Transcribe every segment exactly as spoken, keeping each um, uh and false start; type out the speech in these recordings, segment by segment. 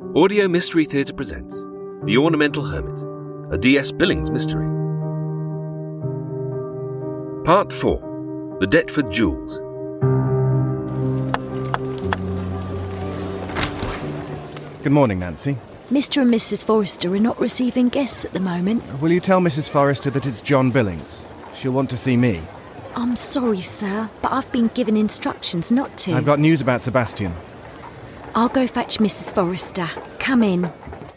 Audio Mystery Theatre presents The Ornamental Hermit, a D S Billings mystery. Part four, The Deptford Jewels. Good morning, Nancy. Mister and Missus Forrester are not receiving guests at the moment. Will you tell Missus Forrester that it's John Billings? She'll want to see me. I'm sorry, sir, but I've been given instructions not to. I've got news about Sebastian. I'll go fetch Missus Forrester. Come in.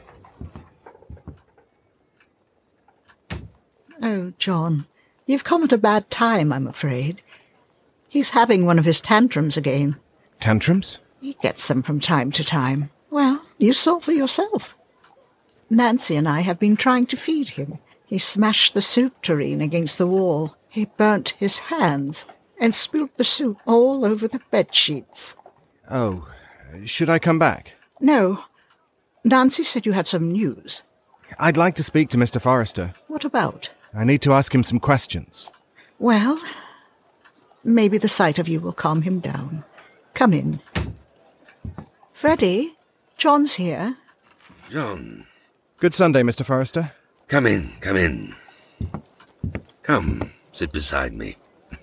Oh, John, you've come at a bad time, I'm afraid. He's having one of his tantrums again. Tantrums? He gets them from time to time. Well, you saw for yourself. Nancy and I have been trying to feed him. He smashed the soup tureen against the wall. He burnt his hands and spilt the soup all over the bedsheets. Oh, should I come back? No. Nancy said you had some news. I'd like to speak to Mister Forrester. What about? I need to ask him some questions. Well, maybe the sight of you will calm him down. Come in. Freddie, John's here. John. Good Sunday, Mister Forrester. Come in, come in. Come, sit beside me.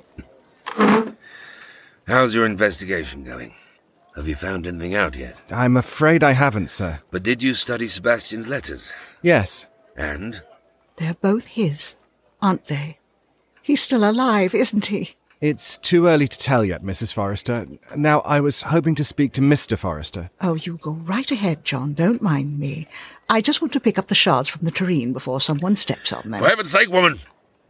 How's your investigation going? Have you found anything out yet? I'm afraid I haven't, sir. But did you study Sebastian's letters? Yes. And? They're both his, aren't they? He's still alive, isn't he? It's too early to tell yet, Missus Forrester. Now, I was hoping to speak to Mister Forrester. Oh, you go right ahead, John. Don't mind me. I just want to pick up the shards from the tureen before someone steps on them. For heaven's sake, woman!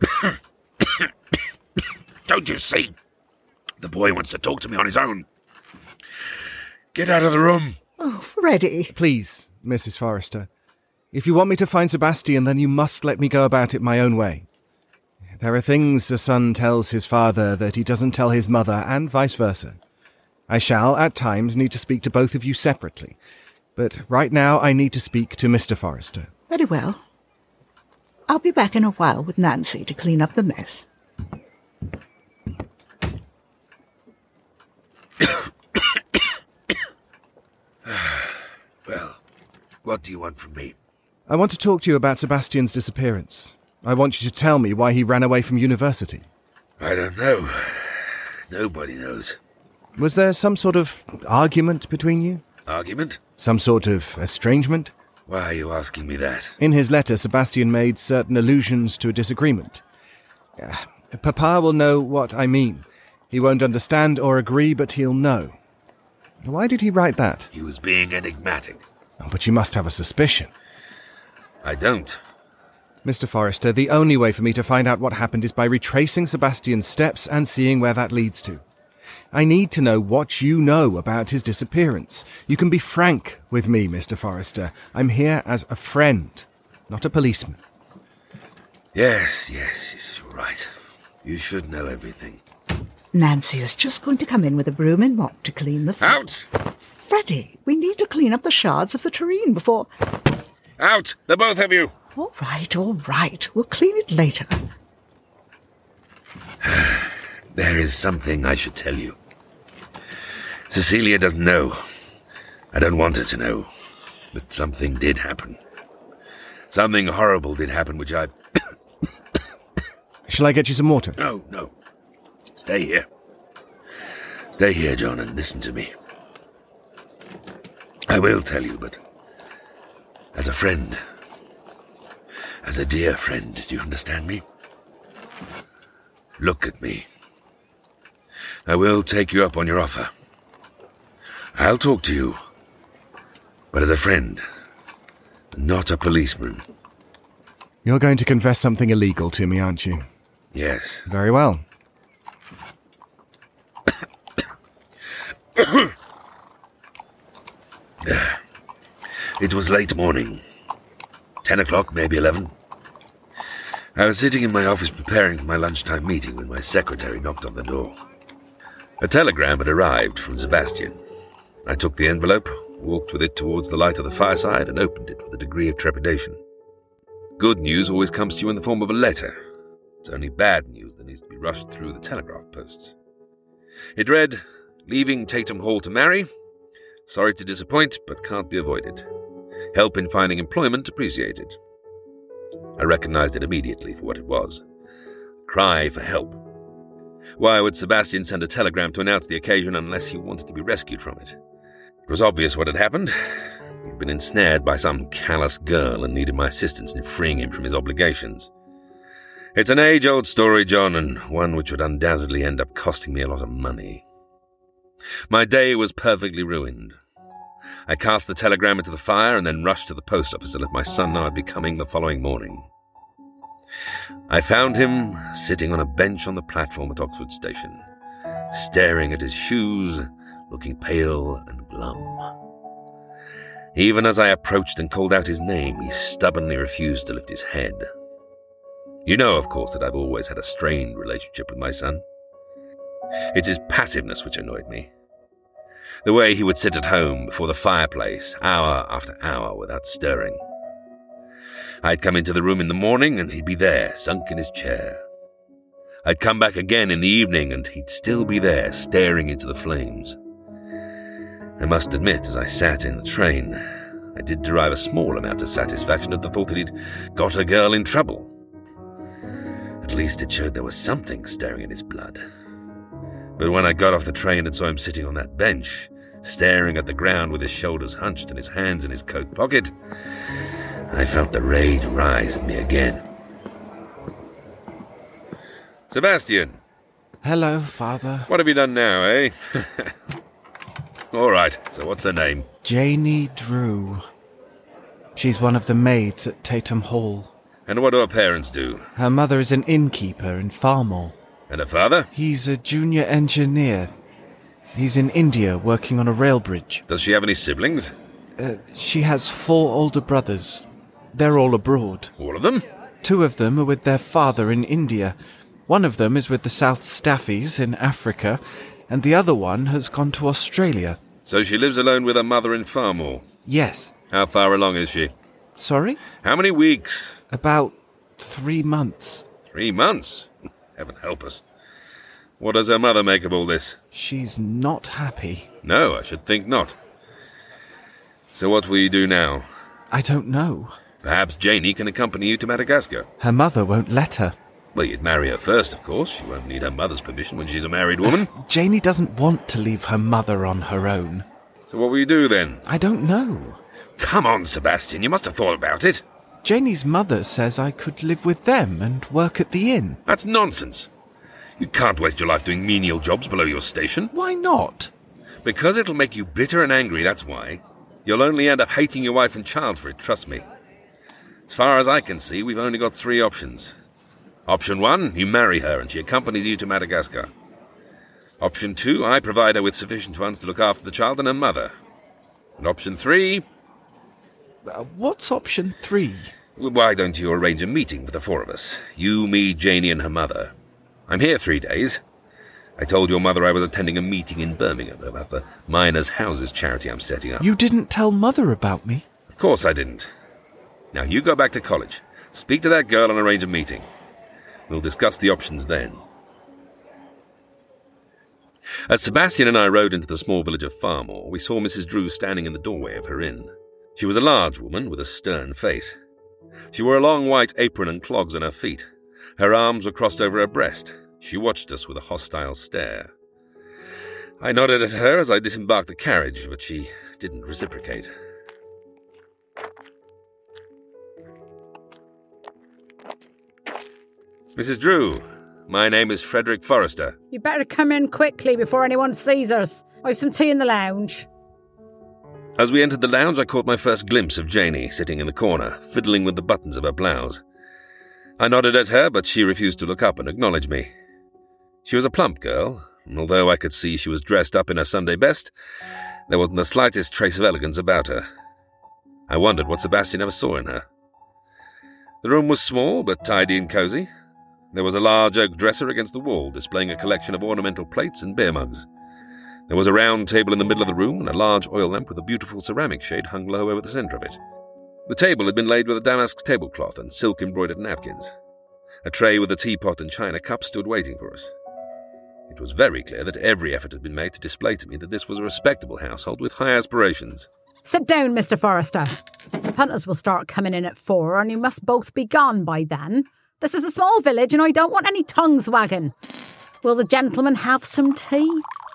Don't you see? The boy wants to talk to me on his own. Get out of the room. Oh, Freddie. Please, Missus Forrester. If you want me to find Sebastian, then you must let me go about it my own way. There are things a son tells his father that he doesn't tell his mother, and vice versa. I shall, at times, need to speak to both of you separately. But right now I need to speak to Mister Forrester. Very well. I'll be back in a while with Nancy to clean up the mess. Well, what do you want from me? I want to talk to you about Sebastian's disappearance. I want you to tell me why he ran away from university. I don't know. Nobody knows. Was there some sort of argument between you? Argument? Some sort of estrangement? Why are you asking me that? In his letter, Sebastian made certain allusions to a disagreement. Uh, Papa will know what I mean. He won't understand or agree, but he'll know. Why did he write that? He was being enigmatic. Oh, but you must have a suspicion. I don't. Mister Forrester, the only way for me to find out what happened is by retracing Sebastian's steps and seeing where that leads to. I need to know what you know about his disappearance. You can be frank with me, Mister Forrester. I'm here as a friend, not a policeman. Yes, yes, yes, you're right. You should know everything. Nancy is just going to come in with a broom and mop to clean the floor. Out! Freddie, we need to clean up the shards of the tureen before... Out! The both of you! All right, all right. We'll clean it later. There is something I should tell you. Cecilia doesn't know. I don't want her to know. But something did happen. Something horrible did happen, which I... Shall I get you some water? No, no. Stay here. Stay here, John, and listen to me. I will tell you, but... as a friend... as a dear friend, do you understand me? Look at me. I will take you up on your offer. I'll talk to you, but as a friend, not a policeman. You're going to confess something illegal to me, aren't you? Yes. Very well. It was late morning. Ten o'clock, maybe eleven. I was sitting in my office preparing for my lunchtime meeting when my secretary knocked on the door. A telegram had arrived from Sebastian. I took the envelope, walked with it towards the light of the fireside, and opened it with a degree of trepidation. Good news always comes to you in the form of a letter. It's only bad news that needs to be rushed through the telegraph posts. It read, "Leaving Tatum Hall to marry. Sorry to disappoint, but can't be avoided. Help in finding employment appreciated. I recognized it immediately for what it was. A cry for help. Why would Sebastian send a telegram to announce the occasion unless he wanted to be rescued from it? It was obvious what had happened. He'd been ensnared by some callous girl and needed my assistance in freeing him from his obligations. It's an age-old story, John, and one which would undoubtedly end up costing me a lot of money. My day was perfectly ruined. I cast the telegram into the fire and then rushed to the post office to let my son know I'd be coming the following morning. I found him sitting on a bench on the platform at Oxford Station, staring at his shoes, looking pale and glum. Even as I approached and called out his name, he stubbornly refused to lift his head. You know, of course, that I've always had a strained relationship with my son. It's his passiveness which annoyed me. The way he would sit at home before the fireplace, hour after hour, without stirring. I'd come into the room in the morning and he'd be there, sunk in his chair. I'd come back again in the evening and he'd still be there, staring into the flames. I must admit, as I sat in the train, I did derive a small amount of satisfaction at the thought that he'd got a girl in trouble. At least it showed there was something stirring in his blood. But when I got off the train and saw him sitting on that bench, staring at the ground with his shoulders hunched and his hands in his coat pocket, I felt the rage rise in me again. Sebastian! Hello, Father. What have you done now, eh? All right, so what's her name? Janie Drew. She's one of the maids at Tatham Hall. And what do her parents do? Her mother is an innkeeper in Farmore. And her father? He's a junior engineer. He's in India working on a rail bridge. Does she have any siblings? Uh, she has four older brothers. They're all abroad. All of them? Two of them are with their father in India. One of them is with the South Staffies in Africa, and the other one has gone to Australia. So she lives alone with her mother in Farmore? Yes. How far along is she? Sorry? How many weeks? About three months. Three months? Heaven help us. What does her mother make of all this? She's not happy. No, I should think not. So what will you do now? I don't know. Perhaps Janie can accompany you to Madagascar. Her mother won't let her. Well, you'd marry her first, of course. She won't need her mother's permission when she's a married woman. Janie doesn't want to leave her mother on her own. So what will you do then? I don't know. Come on, Sebastian, you must have thought about it. Janie's mother says I could live with them and work at the inn. That's nonsense. You can't waste your life doing menial jobs below your station. Why not? Because it'll make you bitter and angry, that's why. You'll only end up hating your wife and child for it, trust me. As far as I can see, we've only got three options. Option one, you marry her and she accompanies you to Madagascar. Option two, I provide her with sufficient funds to look after the child and her mother. And option three... Uh, what's option three? Why don't you arrange a meeting for the four of us? You, me, Janie and her mother. I'm here three days. I told your mother I was attending a meeting in Birmingham about the Miners' Houses charity I'm setting up. You didn't tell Mother about me? Of course I didn't. Now you go back to college, speak to that girl and arrange a meeting. We'll discuss the options then. As Sebastian and I rode into the small village of Farmore, we saw Missus Drew standing in the doorway of her inn. She was a large woman with a stern face. She wore a long white apron and clogs on her feet. Her arms were crossed over her breast. She watched us with a hostile stare. I nodded at her as I disembarked the carriage, but she didn't reciprocate. Missus Drew, my name is Frederick Forrester. You better come in quickly before anyone sees us. I've some tea in the lounge. As we entered the lounge, I caught my first glimpse of Janie sitting in the corner, fiddling with the buttons of her blouse. I nodded at her, but she refused to look up and acknowledge me. She was a plump girl, and although I could see she was dressed up in her Sunday best, there wasn't the slightest trace of elegance about her. I wondered what Sebastian ever saw in her. The room was small, but tidy and cosy. There was a large oak dresser against the wall, displaying a collection of ornamental plates and beer mugs. There was a round table in the middle of the room, and a large oil lamp with a beautiful ceramic shade hung low over the centre of it. The table had been laid with a damask tablecloth and silk-embroidered napkins. A tray with a teapot and china cup stood waiting for us. It was very clear that every effort had been made to display to me that this was a respectable household with high aspirations. Sit down, Mister Forrester. The punters will start coming in at four, and you must both be gone by then. This is a small village, and I don't want any tongues wagging. Will the gentleman have some tea?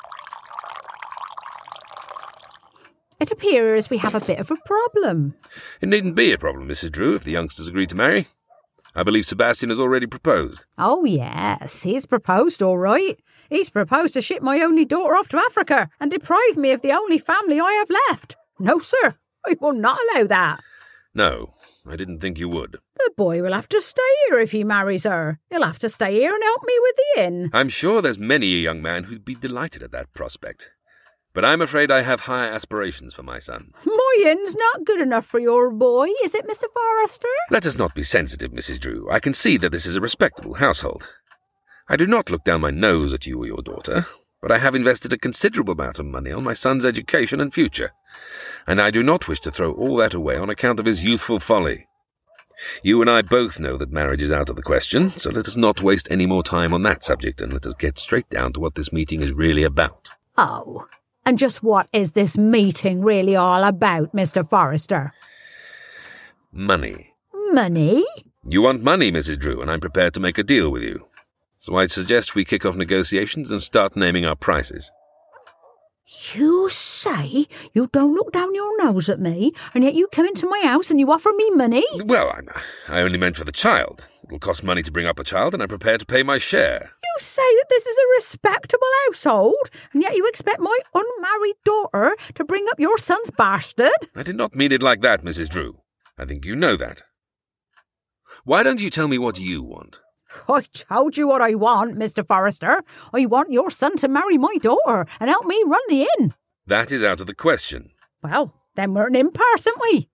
It appears we have a bit of a problem. It needn't be a problem, Missus Drew, if the youngsters agree to marry. I believe Sebastian has already proposed. Oh, yes, he's proposed, all right. He's proposed to ship my only daughter off to Africa and deprive me of the only family I have left. No, sir, I will not allow that. No, I didn't think you would. The boy will have to stay here if he marries her. He'll have to stay here and help me with the inn. I'm sure there's many a young man who'd be delighted at that prospect. But I'm afraid I have higher aspirations for my son. My inn's not good enough for your boy, is it, Mister Forrester? Let us not be sensitive, Missus Drew. I can see that this is a respectable household. I do not look down my nose at you or your daughter, but I have invested a considerable amount of money on my son's education and future, and I do not wish to throw all that away on account of his youthful folly. You and I both know that marriage is out of the question, so let us not waste any more time on that subject, and let us get straight down to what this meeting is really about. Oh, and just what is this meeting really all about, Mister Forrester? Money. Money? You want money, Missus Drew, and I'm prepared to make a deal with you. So I suggest we kick off negotiations and start naming our prices. You say you don't look down your nose at me, and yet you come into my house and you offer me money? Well, I'm, I only meant for the child. It will cost money to bring up a child, and I'm prepared to pay my share. You say that this is a respectable household, and yet you expect my unmarried daughter to bring up your son's bastard? I did not mean it like that, Missus Drew. I think you know that. Why don't you tell me what you want? I told you what I want, Mister Forrester. I want your son to marry my daughter and help me run the inn. That is out of the question. Well, then we're an impasse, aren't we?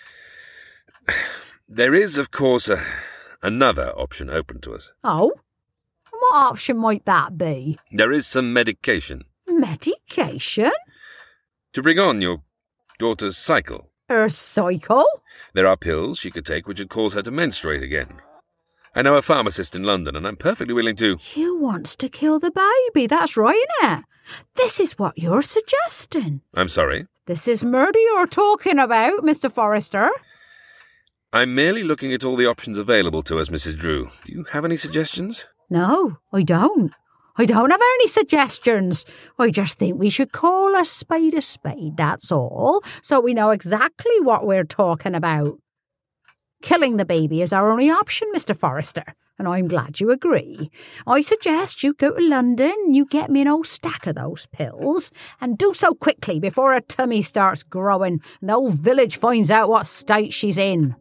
There is, of course, a, another option open to us. Oh? What option might that be? There is some medication. Medication? To bring on your daughter's cycle. Her cycle? There are pills she could take which would cause her to menstruate again. I know a pharmacist in London, and I'm perfectly willing to... You wants to kill the baby, that's right, innit? This is what you're suggesting. I'm sorry? This is murder you're talking about, Mister Forrester. I'm merely looking at all the options available to us, Missus Drew. Do you have any suggestions? No, I don't. I don't have any suggestions. I just think we should call a spade a spade, that's all, so we know exactly what we're talking about. Killing the baby is our only option, Mister Forrester, and I'm glad you agree. I suggest you go to London, you get me an old stack of those pills, and do so quickly before her tummy starts growing and the whole village finds out what state she's in.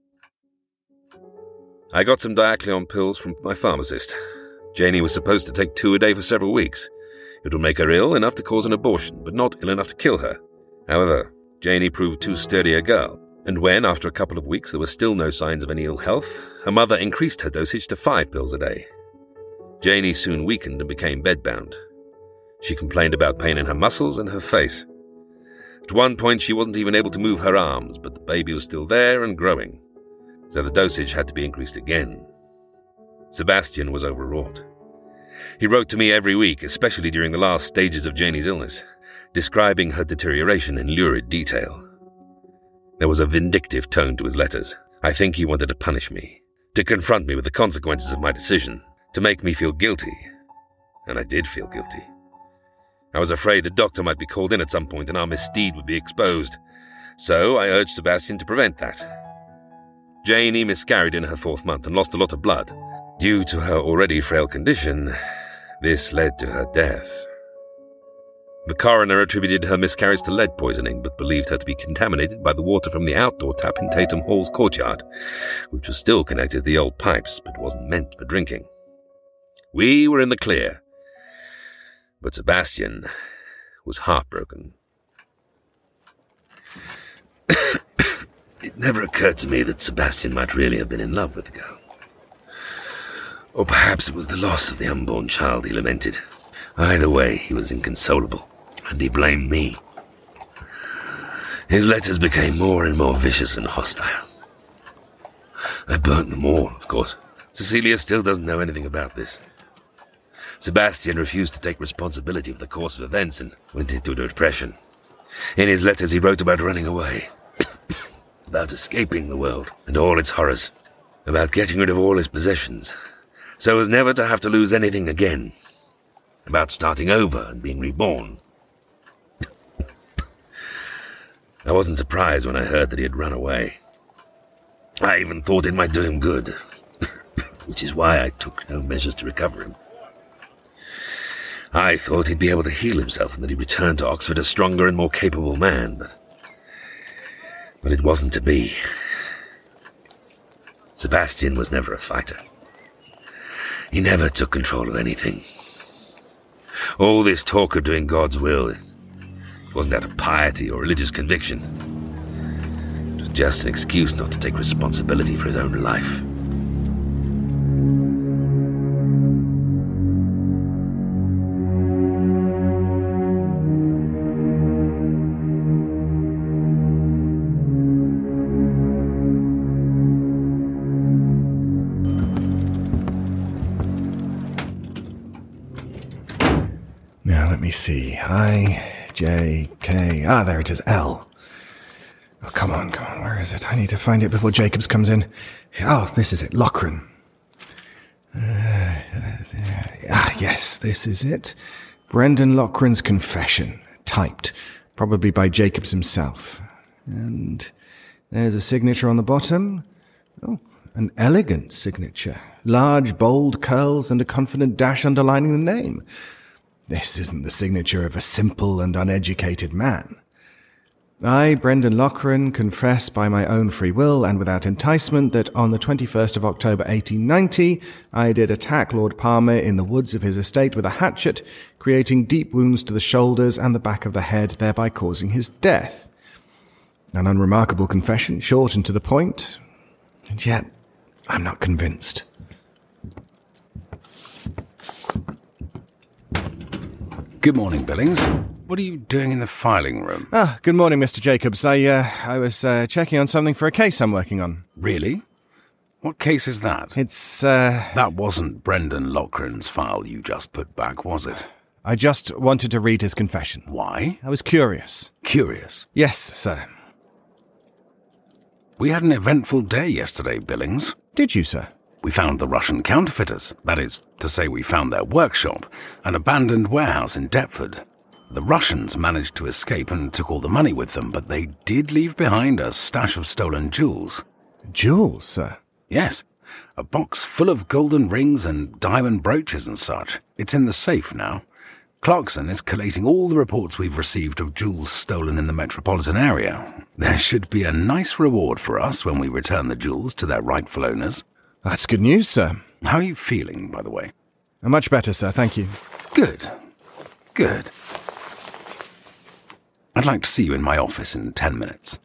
I got some Diaclone pills from my pharmacist. Janie was supposed to take two a day for several weeks. It would make her ill enough to cause an abortion, but not ill enough to kill her. However, Janie proved too sturdy a girl. And when, after a couple of weeks, there were still no signs of any ill health, her mother increased her dosage to five pills a day. Janie soon weakened and became bedbound. She complained about pain in her muscles and her face. At one point, she wasn't even able to move her arms, but the baby was still there and growing, so the dosage had to be increased again. Sebastian was overwrought. He wrote to me every week, especially during the last stages of Janie's illness, describing her deterioration in lurid detail. There was a vindictive tone to his letters. I think he wanted to punish me, to confront me with the consequences of my decision, to make me feel guilty. And I did feel guilty. I was afraid a doctor might be called in at some point and our misdeed would be exposed. So I urged Sebastian to prevent that. Janie miscarried in her fourth month and lost a lot of blood. Due to her already frail condition, this led to her death. The coroner attributed her miscarriage to lead poisoning, but believed her to be contaminated by the water from the outdoor tap in Tatham Hall's courtyard, which was still connected to the old pipes, but wasn't meant for drinking. We were in the clear, but Sebastian was heartbroken. It never occurred to me that Sebastian might really have been in love with the girl. Or perhaps it was the loss of the unborn child he lamented. Either way, he was inconsolable, and he blamed me. His letters became more and more vicious and hostile. I burnt them all, of course. Cecilia still doesn't know anything about this. Sebastian refused to take responsibility for the course of events and went into a depression. In his letters he wrote about running away. about escaping the world and all its horrors, about getting rid of all its possessions, so as never to have to lose anything again, about starting over and being reborn. I wasn't surprised when I heard that he had run away. I even thought it might do him good, which is why I took no measures to recover him. I thought he'd be able to heal himself and that he'd return to Oxford a stronger and more capable man, but... But it wasn't to be. Sebastian was never a fighter. He never took control of anything. All this talk of doing God's will, it wasn't out of piety or religious conviction. It was just an excuse not to take responsibility for his own life. Now, let me see. I, J, K... Ah, there it is. L. Oh, come on, come on. Where is it? I need to find it before Jacobs comes in. Oh, this is it. Loughran. Uh, uh, ah, yes, this is it. Brendan Loughran's confession. Typed. Probably by Jacobs himself. And there's a signature on the bottom. Oh, an elegant signature. Large, bold curls and a confident dash underlining the name. This isn't the signature of a simple and uneducated man. I, Brendan Loughran, confess by my own free will and without enticement that on the twenty-first of October eighteen ninety, I did attack Lord Palmer in the woods of his estate with a hatchet, creating deep wounds to the shoulders and the back of the head, thereby causing his death. An unremarkable confession, short and to the point, and yet I'm not convinced. Good morning, Billings. What are you doing in the filing room? Ah, good morning, Mister Jacobs. I, uh, I was, uh, checking on something for a case I'm working on. Really? What case is that? It's, uh... That wasn't Brendan Loughran's file you just put back, was it? I just wanted to read his confession. Why? I was curious. Curious? Yes, sir. We had an eventful day yesterday, Billings. Did you, sir? We found the Russian counterfeiters. That is to say, we found their workshop, an abandoned warehouse in Deptford. The Russians managed to escape and took all the money with them, but they did leave behind a stash of stolen jewels. Jewels, sir? Yes. A box full of golden rings and diamond brooches and such. It's in the safe now. Clarkson is collating all the reports we've received of jewels stolen in the metropolitan area. There should be a nice reward for us when we return the jewels to their rightful owners. That's good news, sir. How are you feeling, by the way? Much better, sir, thank you. Good. Good. I'd like to see you in my office in ten minutes.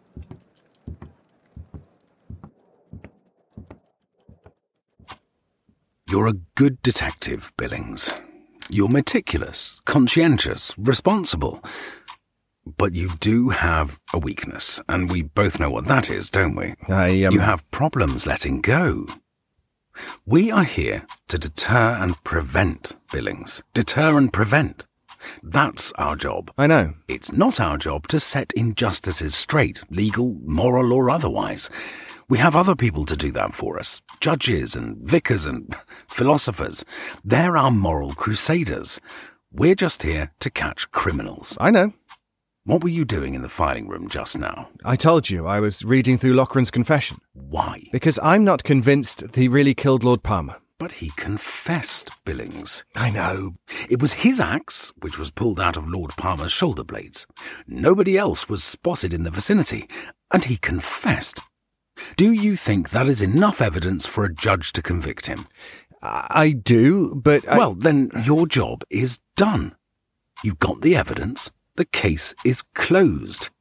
You're a good detective, Billings. You're meticulous, conscientious, responsible. But you do have a weakness, and we both know what that is, don't we? I, um... You have problems letting go. We are here to deter and prevent, Billings. Deter and prevent. That's our job. I know. It's not our job to set injustices straight, legal, moral, or otherwise. We have other people to do that for us. Judges and vicars and philosophers. They're our moral crusaders. We're just here to catch criminals. I know. What were you doing in the filing room just now? I told you I was reading through Loughran's confession. Why? Because I'm not convinced that he really killed Lord Palmer. But he confessed, Billings. I know. It was his axe which was pulled out of Lord Palmer's shoulder blades. Nobody else was spotted in the vicinity, and he confessed. Do you think that is enough evidence for a judge to convict him? I do, but I... Well, then your job is done. You've got the evidence. The case is closed.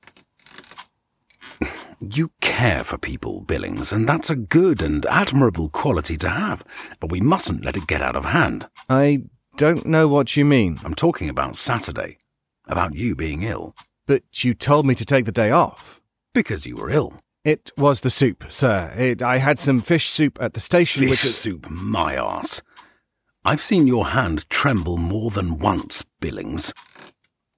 You care for people, Billings, and that's a good and admirable quality to have, but we mustn't let it get out of hand. I don't know what you mean. I'm talking about Saturday, about you being ill. But you told me to take the day off. Because you were ill. It was the soup, sir. It, I had some fish soup at the station. Fish which was... soup, my arse. I've seen your hand tremble more than once, Billings.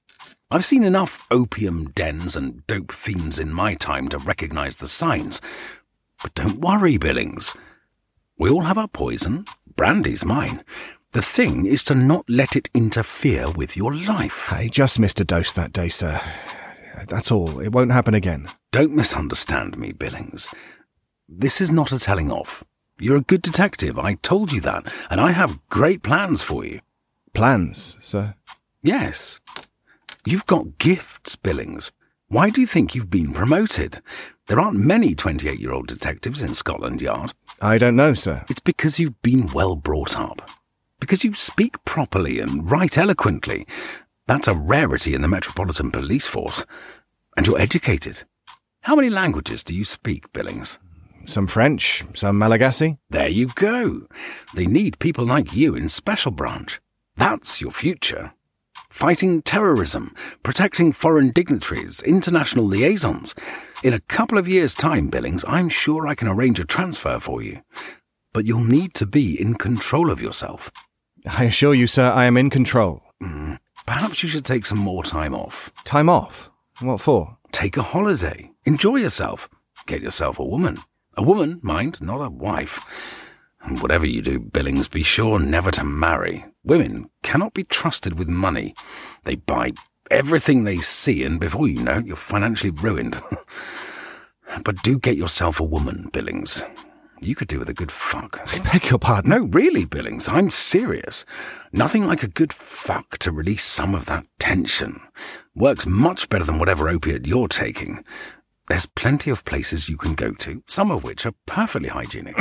I've seen enough opium dens and dope fiends in my time to recognise the signs. But don't worry, Billings. We all have our poison. Brandy's mine. The thing is to not let it interfere with your life. I just missed a dose that day, sir. That's all. It won't happen again. Don't misunderstand me, Billings. This is not a telling off. You're a good detective, I told you that, and I have great plans for you. Plans, sir? Yes. You've got gifts, Billings. Why do you think you've been promoted? There aren't many twenty-eight-year-old detectives in Scotland Yard. I don't know, sir. It's because you've been well brought up. Because you speak properly and write eloquently. That's a rarity in the Metropolitan Police Force. And you're educated. How many languages do you speak, Billings? Some French, some Malagasy. There you go. They need people like you in Special Branch. That's your future. Fighting terrorism, protecting foreign dignitaries, international liaisons. In a couple of years' time, Billings, I'm sure I can arrange a transfer for you. But you'll need to be in control of yourself. I assure you, sir, I am in control. Mm, perhaps you should take some more time off. Time off? What for? Take a holiday. Enjoy yourself. Get yourself a woman. A woman, mind, not a wife. And whatever you do, Billings, be sure never to marry. Women cannot be trusted with money. They buy everything they see, and before you know it, you're financially ruined. But do get yourself a woman, Billings. You could do with a good fuck. I beg your pardon? No, really, Billings, I'm serious. Nothing like a good fuck to release some of that tension. Works much better than whatever opiate you're taking. There's plenty of places you can go to, some of which are perfectly hygienic.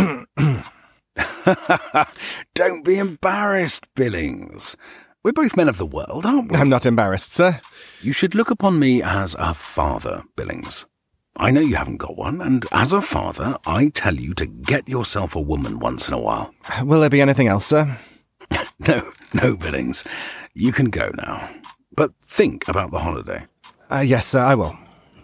Don't be embarrassed, Billings. We're both men of the world, aren't we? I'm not embarrassed, sir. You should look upon me as a father, Billings. I know you haven't got one, and as a father, I tell you to get yourself a woman once in a while. Will there be anything else, sir? No, no, Billings. You can go now. But think about the holiday. Uh, yes, sir, I will.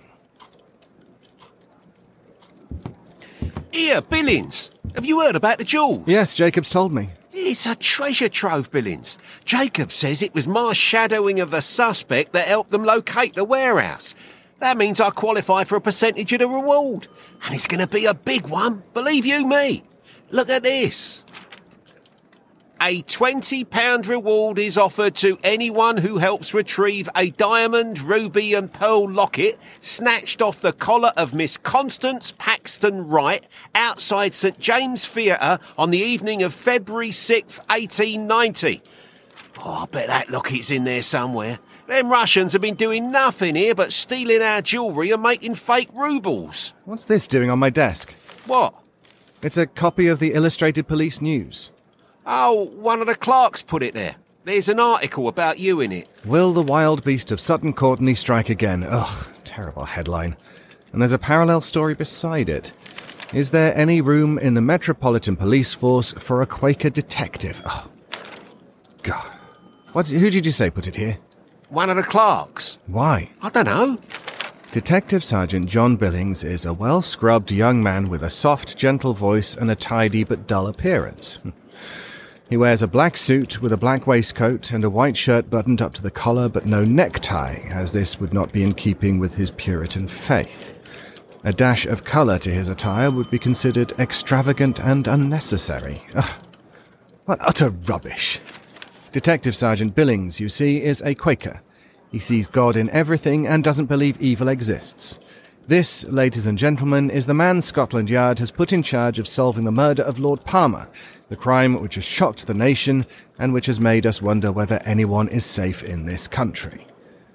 Here, Billings. Have you heard about the jewels? Yes, Jacobs told me. It's a treasure trove, Billings. Jacob says it was my shadowing of the suspect that helped them locate the warehouse. That means I qualify for a percentage of the reward. And it's going to be a big one, believe you me. Look at this. A twenty pound reward is offered to anyone who helps retrieve a diamond, ruby and pearl locket snatched off the collar of Miss Constance Paxton Wright outside St James Theatre on the evening of February sixth, eighteen ninety. Oh, I bet that locket's in there somewhere. Them Russians have been doing nothing here but stealing our jewellery and making fake rubles. What's this doing on my desk? What? It's a copy of the Illustrated Police News. Oh, one of the clerks put it there. There's an article about you in it. Will the wild beast of Sutton Courtenay strike again? Ugh, terrible headline. And there's a parallel story beside it. Is there any room in the Metropolitan Police Force for a Quaker detective? Oh, God. What? Who did you say put it here? One of the clerks. Why? I don't know. Detective Sergeant John Billings is a well-scrubbed young man with a soft, gentle voice and a tidy but dull appearance. He wears a black suit with a black waistcoat and a white shirt buttoned up to the collar but no necktie, as this would not be in keeping with his Puritan faith. A dash of colour to his attire would be considered extravagant and unnecessary. Ugh, what utter rubbish. Detective Sergeant Billings, you see, is a Quaker. He sees God in everything and doesn't believe evil exists. This, ladies and gentlemen, is the man Scotland Yard has put in charge of solving the murder of Lord Palmer, the crime which has shocked the nation and which has made us wonder whether anyone is safe in this country.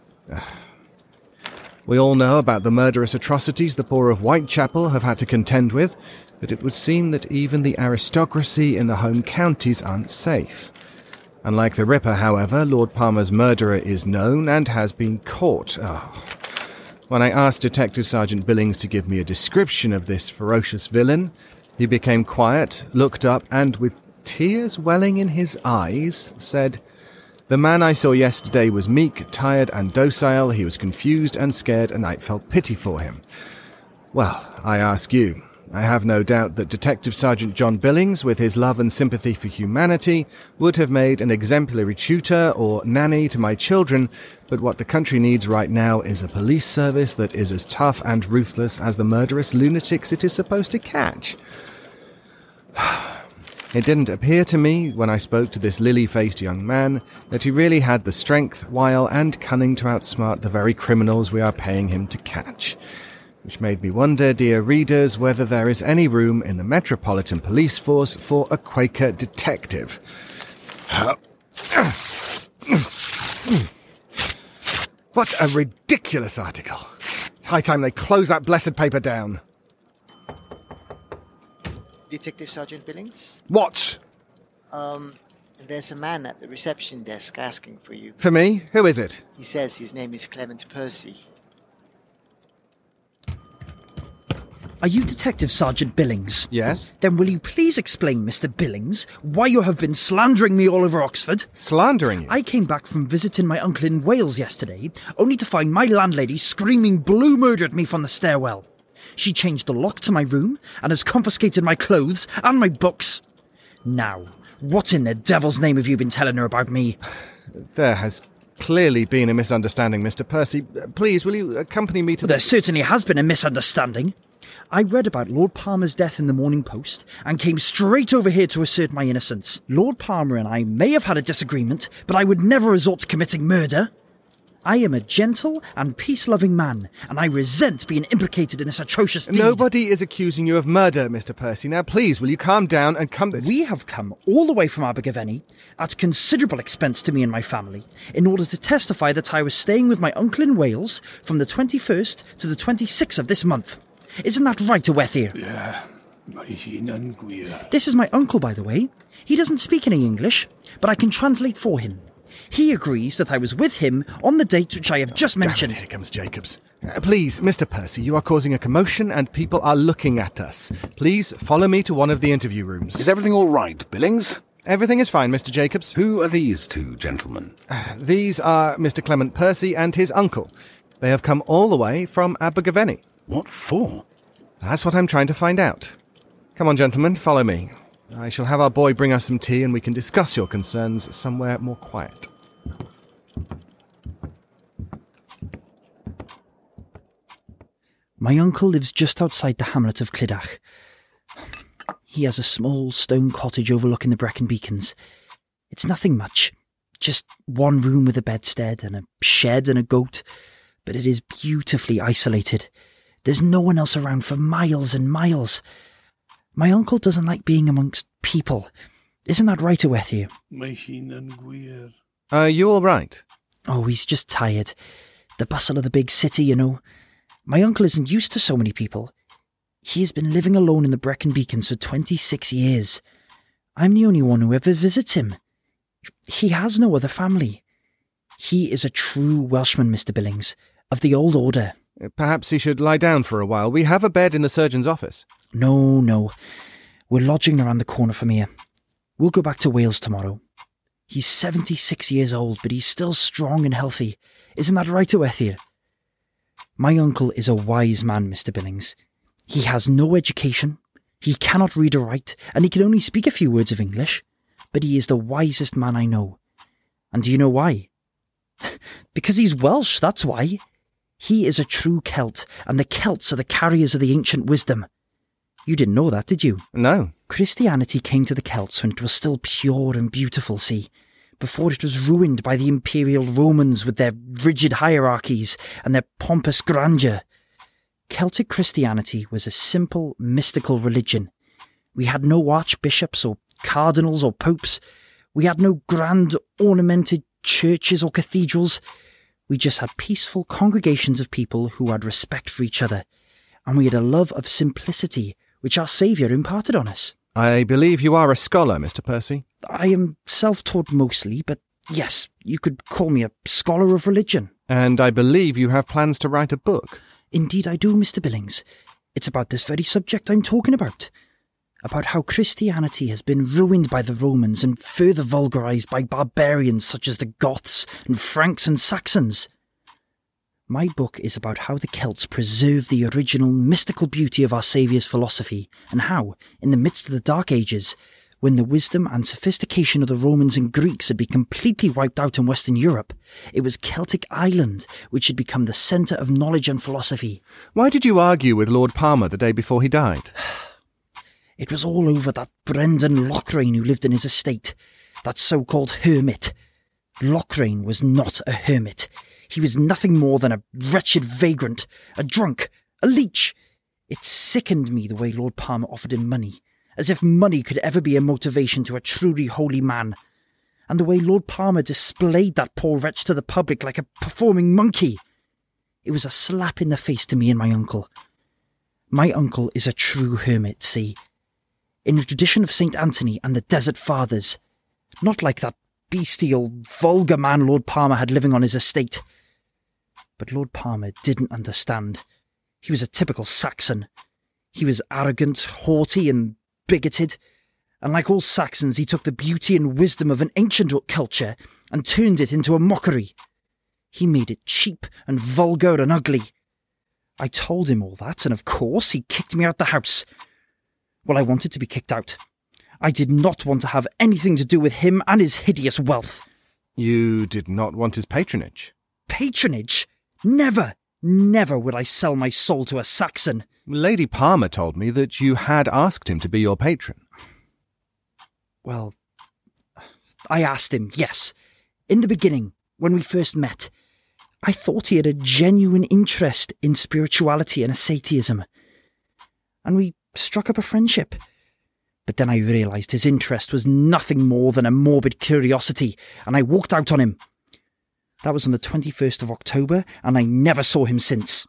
We all know about the murderous atrocities the poor of Whitechapel have had to contend with, but it would seem that even the aristocracy in the home counties aren't safe. Unlike the Ripper, however, Lord Palmer's murderer is known and has been caught. Oh. When I asked Detective Sergeant Billings to give me a description of this ferocious villain, he became quiet, looked up, and with tears welling in his eyes, said, "The man I saw yesterday was meek, tired, and docile. He was confused and scared, and I felt pity for him." Well, I ask you, I have no doubt that Detective Sergeant John Billings, with his love and sympathy for humanity, would have made an exemplary tutor or nanny to my children, but what the country needs right now is a police service that is as tough and ruthless as the murderous lunatics it is supposed to catch. It didn't appear to me, when I spoke to this lily-faced young man, that he really had the strength, wile, and cunning to outsmart the very criminals we are paying him to catch. Which made me wonder, dear readers, whether there is any room in the Metropolitan Police Force for a Quaker detective. What a ridiculous article. It's high time they close that blessed paper down. Detective Sergeant Billings? What? Um, there's a man at the reception desk asking for you. For me? Who is it? He says his name is Clement Percy. Are you Detective Sergeant Billings? Yes. Then will you please explain, Mister Billings, why you have been slandering me all over Oxford? Slandering you? I came back from visiting my uncle in Wales yesterday, only to find my landlady screaming blue murder at me from the stairwell. She changed the lock to my room and has confiscated my clothes and my books. Now, what in the devil's name have you been telling her about me? There has clearly been a misunderstanding, Mister Percy. Please, will you accompany me to... Well, there certainly has been a misunderstanding. I read about Lord Palmer's death in the Morning Post and came straight over here to assert my innocence. Lord Palmer and I may have had a disagreement, but I would never resort to committing murder. I am a gentle and peace-loving man, and I resent being implicated in this atrocious deed. Nobody is accusing you of murder, Mister Percy. Now, please, will you calm down and come... We have come all the way from Abergavenny, at considerable expense to me and my family, in order to testify that I was staying with my uncle in Wales from the twenty-first to the twenty-sixth of this month. Isn't that right, Ewethir? Yeah. This is my uncle, by the way. He doesn't speak any English, but I can translate for him. He agrees that I was with him on the date which I have just oh, mentioned. Damn it, here comes Jacobs. Uh, please, Mister Percy, you are causing a commotion and people are looking at us. Please follow me to one of the interview rooms. Is everything all right, Billings? Everything is fine, Mister Jacobs. Who are these two gentlemen? Uh, these are Mister Clement Percy and his uncle. They have come all the way from Abergavenny. What for? That's what I'm trying to find out. Come on, gentlemen, follow me. I shall have our boy bring us some tea and we can discuss your concerns somewhere more quiet. My uncle lives just outside the hamlet of Clydach. He has a small stone cottage overlooking the Brecon Beacons. It's nothing much, just one room with a bedstead and a shed and a goat, but it is beautifully isolated. There's no one else around for miles and miles. My uncle doesn't like being amongst people. Isn't that right, Ewethir? Are you all right? Oh, he's just tired. The bustle of the big city, you know. My uncle isn't used to so many people. He has been living alone in the Brecon Beacons for twenty-six years. I'm the only one who ever visits him. He has no other family. He is a true Welshman, Mister Billings, of the old order. Perhaps he should lie down for a while. We have a bed in the surgeon's office. No, no. We're lodging around the corner from here. We'll go back to Wales tomorrow. He's seventy-six years old, but he's still strong and healthy. Isn't that right, Ewethir? My uncle is a wise man, Mister Billings. He has no education, he cannot read or write, and he can only speak a few words of English. But he is the wisest man I know. And do you know why? Because he's Welsh, that's why. He is a true Celt, and the Celts are the carriers of the ancient wisdom. You didn't know that, did you? No. Christianity came to the Celts when it was still pure and beautiful, see, before it was ruined by the imperial Romans with their rigid hierarchies and their pompous grandeur. Celtic Christianity was a simple, mystical religion. We had no archbishops or cardinals or popes. We had no grand, ornamented churches or cathedrals. We just had peaceful congregations of people who had respect for each other, and we had a love of simplicity which our Saviour imparted on us. I believe you are a scholar, Mister Percy. I am self-taught mostly, but yes, you could call me a scholar of religion. And I believe you have plans to write a book. Indeed I do, Mister Billings. It's about this very subject I'm talking about. About how Christianity has been ruined by the Romans and further vulgarised by barbarians such as the Goths and Franks and Saxons. My book is about how the Celts preserved the original mystical beauty of our Saviour's philosophy, and how, in the midst of the Dark Ages, when the wisdom and sophistication of the Romans and Greeks had been completely wiped out in Western Europe, it was Celtic Ireland which had become the centre of knowledge and philosophy. Why did you argue with Lord Palmer the day before he died? It was all over that Brendan Lochrain who lived in his estate, that so-called hermit. Lochrain was not a hermit. He was nothing more than a wretched vagrant, a drunk, a leech. It sickened me the way Lord Palmer offered him money, as if money could ever be a motivation to a truly holy man. And the way Lord Palmer displayed that poor wretch to the public like a performing monkey. It was a slap in the face to me and my uncle. My uncle is a true hermit, see, in the tradition of Saint Anthony and the Desert Fathers, not like that bestial, vulgar man Lord Palmer had living on his estate. But Lord Palmer didn't understand. He was a typical Saxon. He was arrogant, haughty and bigoted, and like all Saxons he took the beauty and wisdom of an ancient culture and turned it into a mockery. He made it cheap and vulgar and ugly. I told him all that, and of course he kicked me out the house. Well, I wanted to be kicked out. I did not want to have anything to do with him and his hideous wealth. You did not want his patronage? Patronage? Never, never would I sell my soul to a Saxon. Lady Palmer told me that you had asked him to be your patron. Well, I asked him, yes. In the beginning, when we first met, I thought he had a genuine interest in spirituality and asceticism. And we struck up a friendship. But then I realised his interest was nothing more than a morbid curiosity, and I walked out on him. That was on the twenty-first of October, and I never saw him since.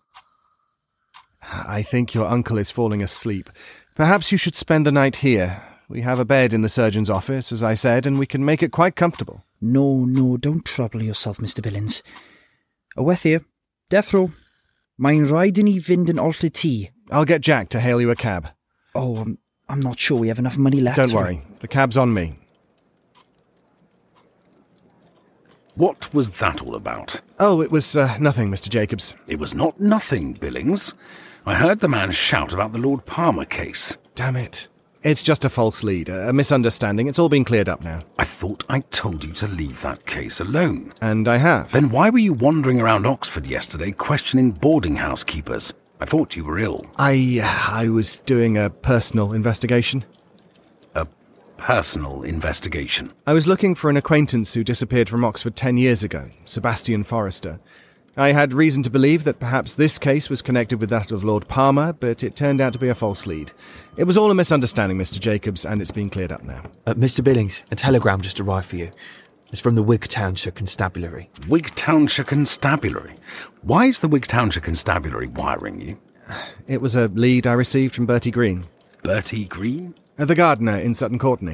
I think your uncle is falling asleep. Perhaps you should spend the night here. We have a bed in the surgeon's office, as I said, and we can make it quite comfortable. No, no, don't trouble yourself, Mister Billings. Aweth here. Death row. Mae'n rhaid I ni fynd yn ôl ti. I'll get Jack to hail you a cab. Oh, I'm, I'm not sure we have enough money left. Don't for worry. The cab's on me. What was that all about? Oh, it was uh, nothing, Mister Jacobs. It was not nothing, Billings. I heard the man shout about the Lord Palmer case. Damn it. It's just a false lead, a misunderstanding. It's all been cleared up now. I thought I told you to leave that case alone. And I have. Then why were you wandering around Oxford yesterday questioning boarding house keepers? I thought you were ill. I, uh, I was doing a personal investigation. A personal investigation? I was looking for an acquaintance who disappeared from Oxford ten years ago, Sebastian Forrester. I had reason to believe that perhaps this case was connected with that of Lord Palmer, but it turned out to be a false lead. It was all a misunderstanding, Mister Jacobs, and it's been cleared up now. Uh, Mister Billings, a telegram just arrived for you. It's from the Wigtownshire Constabulary. Wigtownshire Constabulary? Why is the Wigtownshire Constabulary wiring you? It was a lead I received from Bertie Green. Bertie Green? Uh, the gardener in Sutton Courtenay.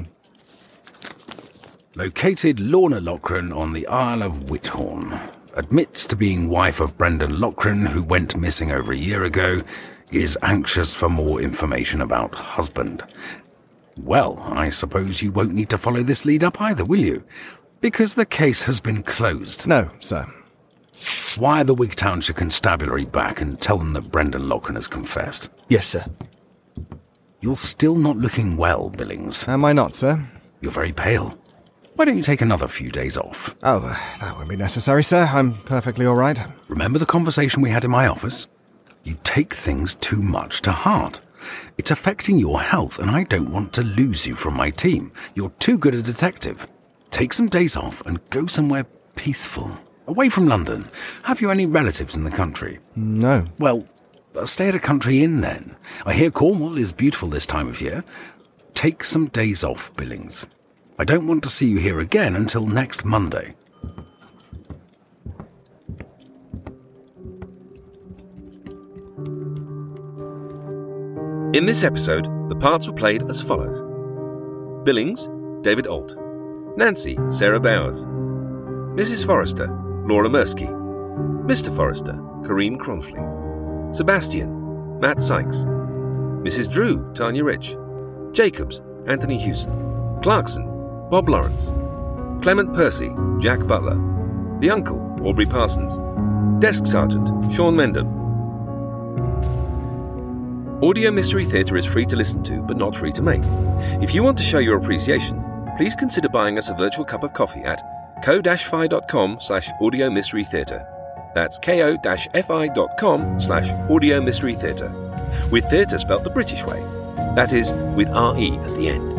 Located Lorna Lochran on the Isle of Whithorn. Admits to being wife of Brendan Lochran, who went missing over a year ago, is anxious for more information about husband. Well, I suppose you won't need to follow this lead up either, will you? Because the case has been closed. No, sir. Wire the Wigtownshire Constabulary back and tell them that Brendan Lochran has confessed. Yes, sir. You're still not looking well, Billings. Am I not, sir? You're very pale. Why don't you take another few days off? Oh, uh, that won't be necessary, sir. I'm perfectly all right. Remember the conversation we had in my office? You take things too much to heart. It's affecting your health, and I don't want to lose you from my team. You're too good a detective. Take some days off and go somewhere peaceful. Away from London. Have you any relatives in the country? No. Well, stay at a country inn then. I hear Cornwall is beautiful this time of year. Take some days off, Billings. I don't want to see you here again until next Monday. In this episode, the parts were played as follows. Billings, David Alt. Nancy, Sarah Bowers. Missus Forrester, Laura Mirsky. Mister Forrester, Kareem Cronfley. Sebastian, Matt Sykes. Missus Drew, Tanya Rich. Jacobs, Anthony Hewson. Clarkson, Bob Lawrence. Clement Percy, Jack Butler. The Uncle, Aubrey Parsons. Desk Sergeant, Sean Mendon. Audio Mystery Theatre is free to listen to, but not free to make. If you want to show your appreciation, please consider buying us a virtual cup of coffee at ko-fi.com slash audio mystery theatre. That's ko-fi.com slash audio mystery theatre. With theatre spelt the British way. That is, with R E at the end.